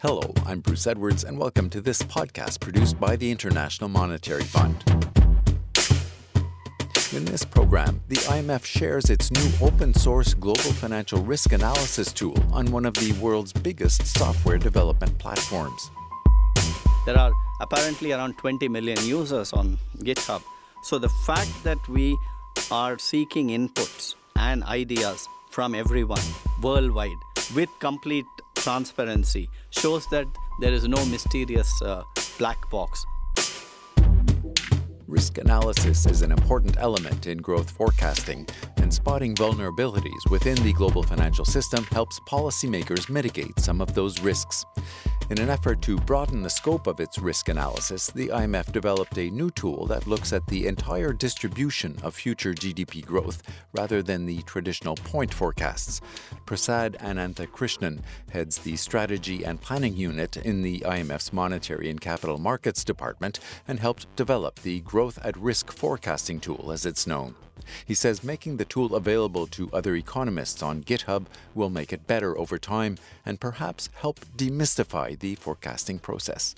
Hello, I'm Bruce Edwards, and welcome to this podcast produced by the International Monetary Fund. In this program, the IMF shares its new open-source global financial risk analysis tool on one of the world's biggest software development platforms. There are apparently around 20 million users on GitHub. So the fact that we are seeking inputs and ideas from everyone worldwide with complete transparency shows that there is no mysterious black box. Risk analysis is an important element in growth forecasting, and spotting vulnerabilities within the global financial system helps policymakers mitigate some of those risks. In an effort to broaden the scope of its risk analysis, the IMF developed a new tool that looks at the entire distribution of future GDP growth rather than the traditional point forecasts. Prasad Ananthakrishnan heads the Strategy and Planning Unit in the IMF's Monetary and Capital Markets Department and helped develop the Growth at Risk Forecasting tool, as it's known. He says making the tool available to other economists on GitHub will make it better over time and perhaps help demystify the forecasting process.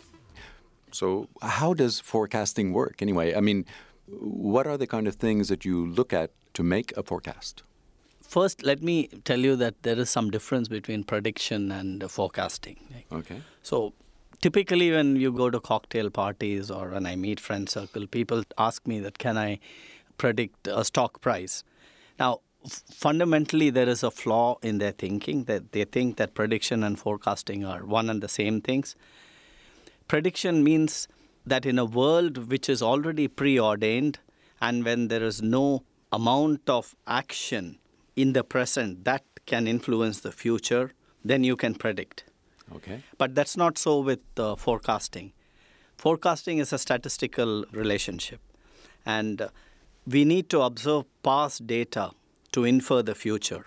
So how does forecasting work anyway? I mean, what are the kind of things that you look at to make a forecast? First, let me tell you that there is some difference between prediction and forecasting. Okay. So typically when you go to cocktail parties or when I meet friend circle, people ask me that can I predict a stock price. Now, fundamentally, there is a flaw in their thinking, that they think that prediction and forecasting are one and the same things. Prediction means that in a world which is already preordained and when there is no amount of action in the present that can influence the future, then you can predict. Okay. But that's not so with forecasting. Forecasting is a statistical relationship. And we need to observe past data to infer the future.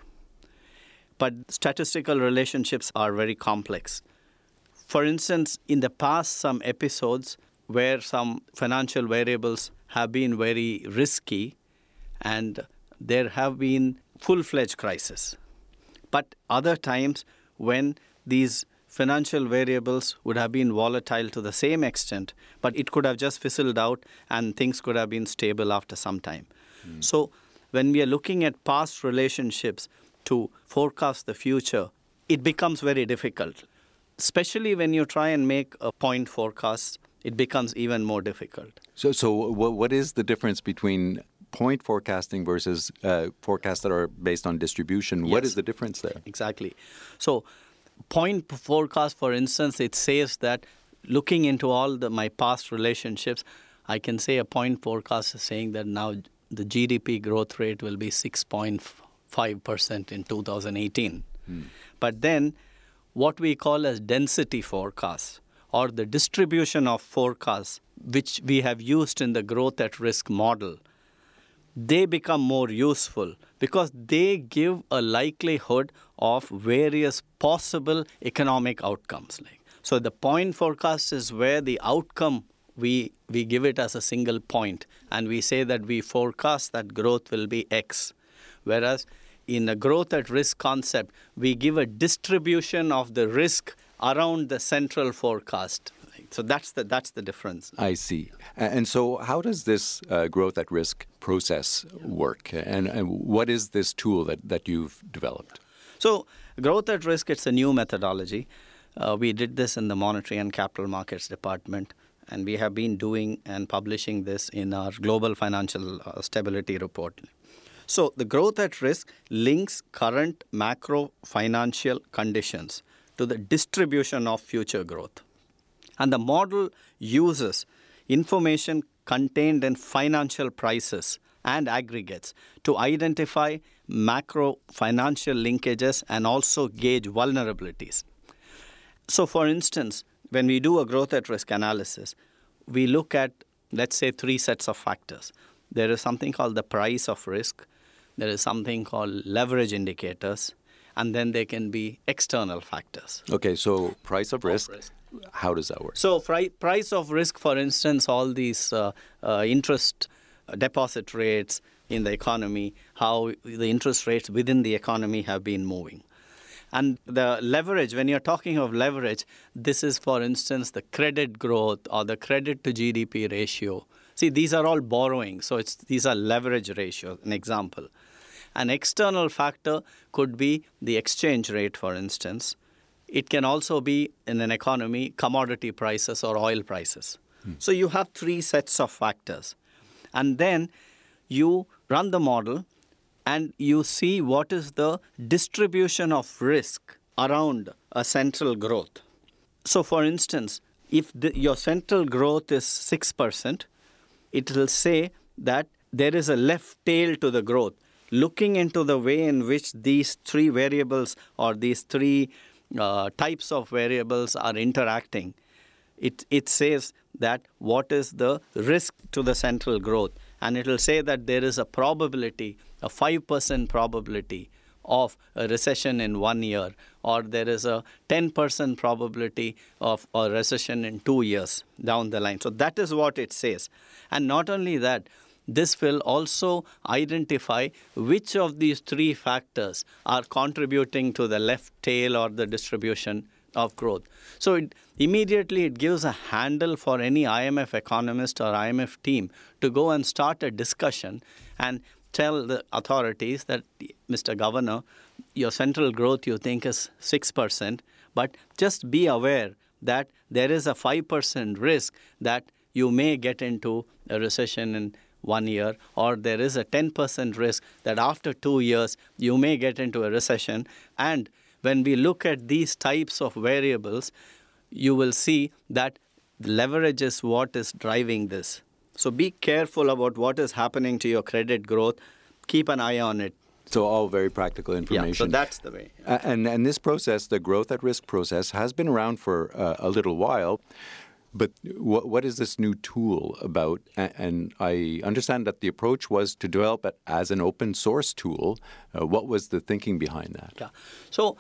But statistical relationships are very complex. For instance, in the past, some episodes where some financial variables have been very risky and there have been full-fledged crises. But other times when these financial variables would have been volatile to the same extent, but it could have just fizzled out and things could have been stable after some time. So when we are looking at past relationships to forecast the future, it becomes very difficult. Especially when you try and make a point forecast, it becomes even more difficult. So what is the difference between point forecasting versus forecasts that are based on distribution? Yes. What is the difference there? Exactly. So point forecast, for instance, it says that looking into all my past relationships, I can say a point forecast is saying that now the GDP growth rate will be 6.5% in 2018. But then what we call as density forecasts or the distribution of forecasts, which we have used in the growth at risk model, they become more useful because they give a likelihood of various possible economic outcomes. So the point forecast is where the outcome, we give it as a single point and we say that we forecast that growth will be X. Whereas in a growth at risk concept, we give a distribution of the risk around the central forecast. So that's the difference. I see. And so how does this growth at risk process work? And what is this tool that you've developed? So growth at risk, it's a new methodology. We did this in the Monetary and Capital Markets Department, and we have been doing and publishing this in our Global Financial Stability Report. So the growth at risk links current macro financial conditions to the distribution of future growth. And the model uses information contained in financial prices and aggregates to identify macro financial linkages and also gauge vulnerabilities. So for instance, when we do a growth at risk analysis, we look at, let's say, three sets of factors. There is something called the price of risk. There is something called leverage indicators. And then there can be external factors. Okay, so price of risk. How does that work? So price of risk, for instance, all these interest deposit rates in the economy, how the interest rates within the economy have been moving. And the leverage, when you're talking of leverage, this is, for instance, the credit growth or the credit to GDP ratio. See, these are all borrowing. So these are leverage ratios, an example. An external factor could be the exchange rate, for instance. It can also be, in an economy, commodity prices or oil prices. So you have three sets of factors. And then you run the model and you see what is the distribution of risk around a central growth. So, for instance, if your central growth is 6%, it will say that there is a left tail to the growth. Looking into the way in which these three variables or these three types of variables are interacting, it says that what is the risk to the central growth. And it will say that there is a probability, a 5% probability of a recession in 1 year, or there is a 10% probability of a recession in 2 years down the line. So that is what it says. And not only that, this will also identify which of these three factors are contributing to the left tail or the distribution of growth. So immediately it gives a handle for any IMF economist or IMF team to go and start a discussion and tell the authorities that, Mr. Governor, your central growth you think is 6%, but just be aware that there is a 5% risk that you may get into a recession in 1 year, or there is a 10% risk that after 2 years you may get into a recession. And when we look at these types of variables, you will see that leverage is what is driving this. So be careful about what is happening to your credit growth. Keep an eye on it. So all very practical information. Yeah, so that's the way. And this process, the growth at risk process, has been around for a little while. But what is this new tool about? And I understand that the approach was to develop it as an open source tool. What was the thinking behind that? Yeah. So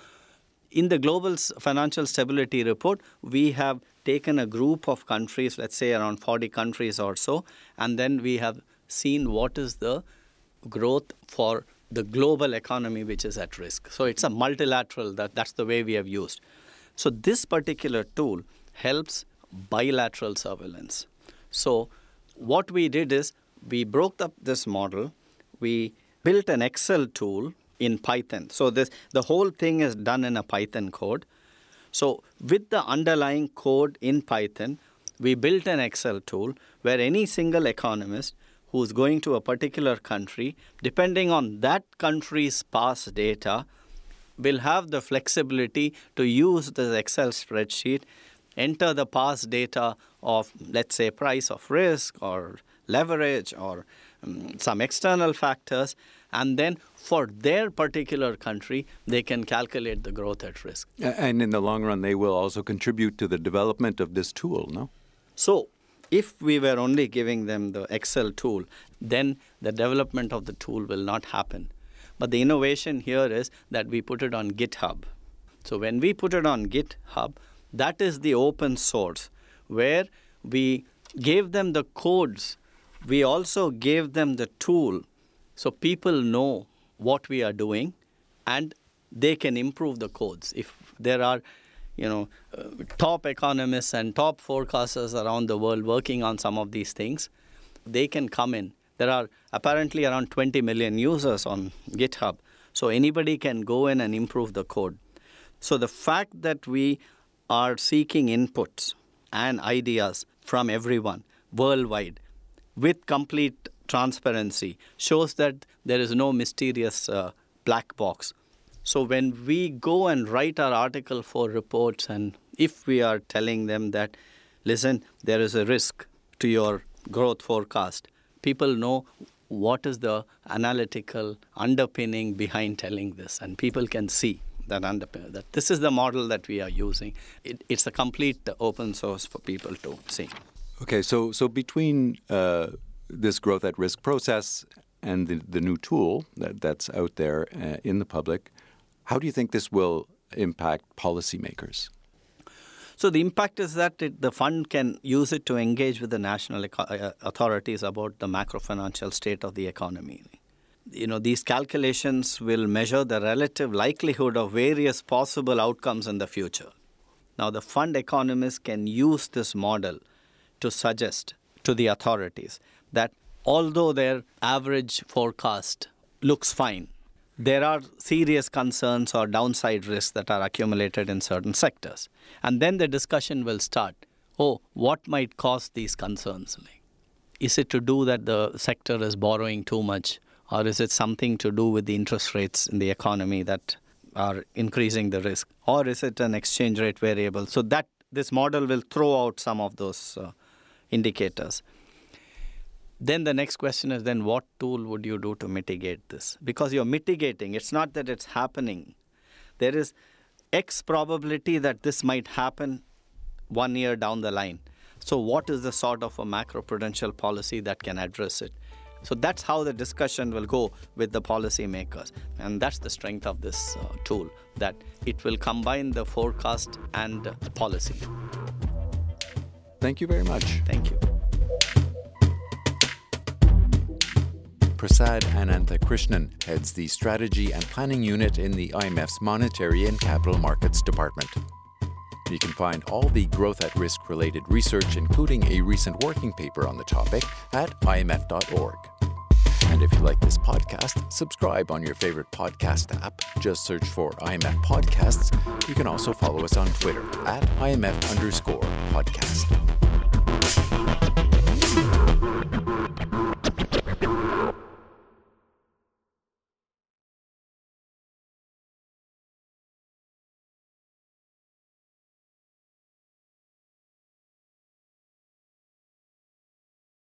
in the Global Financial Stability Report, we have taken a group of countries, let's say around 40 countries or so, and then we have seen what is the growth for the global economy which is at risk. So it's a multilateral, that's the way we have used. So this particular tool helps bilateral surveillance. So what we did is we broke up this model. We built an Excel tool in Python. So the whole thing is done in a Python code. So with the underlying code in Python, we built an Excel tool where any single economist who's going to a particular country, depending on that country's past data, will have the flexibility to use the Excel spreadsheet, enter the past data of, let's say, price of risk or leverage or some external factors, and then for their particular country, they can calculate the growth at risk. And in the long run, they will also contribute to the development of this tool, no? So if we were only giving them the Excel tool, then the development of the tool will not happen. But the innovation here is that we put it on GitHub. So when we put it on GitHub, that is the open source, where we gave them the codes. We also gave them the tool so people know what we are doing and they can improve the codes. If there are top economists and top forecasters around the world working on some of these things, they can come in. There are apparently around 20 million users on GitHub. So anybody can go in and improve the code. So the fact that we are seeking inputs and ideas from everyone worldwide with complete transparency shows that there is no mysterious black box. So when we go and write our Article 4 reports, and if we are telling them that, listen, there is a risk to your growth forecast, people know what is the analytical underpinning behind telling this, and people can see that this is the model that we are using. It's a complete open source for people to see. Okay, so between this growth at risk process and the new tool that's out there in the public, how do you think this will impact policymakers? So the impact is that the fund can use it to engage with the national authorities about the macro-financial state of the economy. these calculations will measure the relative likelihood of various possible outcomes in the future. Now, the fund economists can use this model to suggest to the authorities that although their average forecast looks fine, there are serious concerns or downside risks that are accumulated in certain sectors. And then the discussion will start. What might cause these concerns? Is it to do that the sector is borrowing too much? Or is it something to do with the interest rates in the economy that are increasing the risk? Or is it an exchange rate variable? So that this model will throw out some of those indicators. Then the next question is, then what tool would you do to mitigate this? Because you're mitigating. It's not that it's happening. There is X probability that this might happen 1 year down the line. So what is the sort of a macroprudential policy that can address it? So that's how the discussion will go with the policymakers. And that's the strength of this tool, that it will combine the forecast and the policy. Thank you very much. Thank you. Prasad Ananthakrishnan heads the Strategy and Planning Unit in the IMF's Monetary and Capital Markets Department. You can find all the growth at risk related research, including a recent working paper on the topic, at imf.org. And if you like this podcast, subscribe on your favorite podcast app. Just search for IMF Podcasts. You can also follow us on Twitter at IMF_podcast.